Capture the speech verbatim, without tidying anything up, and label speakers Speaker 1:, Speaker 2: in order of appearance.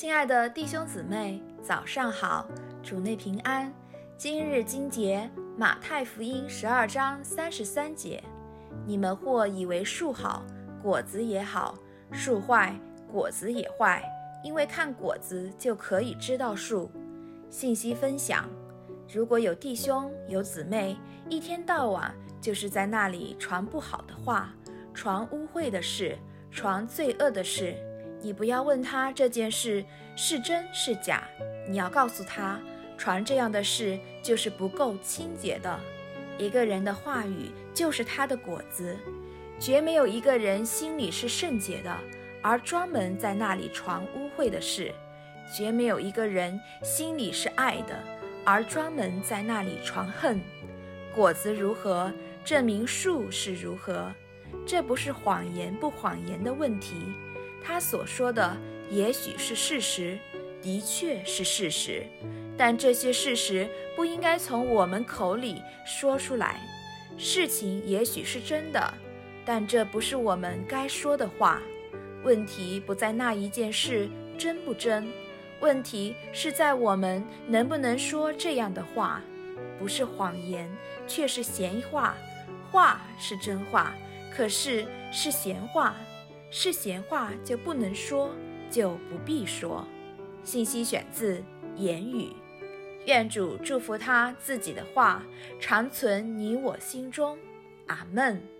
Speaker 1: 亲爱的弟兄姊妹，早上好，主内平安。今日经节，马太福音十二章三十三节。你们或以为树好，果子也好；树坏，果子也坏，因为看果子就可以知道树。信息分享：如果有弟兄有姊妹，一天到晚就是在那里传不好的话，传污秽的事，传罪恶的事，你不要问他这件事是真是假，你要告诉他，传这样的事就是不够清洁的。一个人的话语就是他的果子，绝没有一个人心里是圣洁的，而专门在那里传污秽的事；绝没有一个人心里是爱的，而专门在那里传恨。果子如何，证明树是如何。这不是谎言不谎言的问题，他所说的也许是事实，的确是事实，但这些事实不应该从我们口里说出来。事情也许是真的，但这不是我们该说的话。问题不在那一件事真不真，问题是在我们能不能说这样的话。不是谎言，却是闲话。话是真话，可是是闲话。是闲话就不能说，就不必说。信息选自言语。愿主祝福他自己的话常存你我心中。阿们。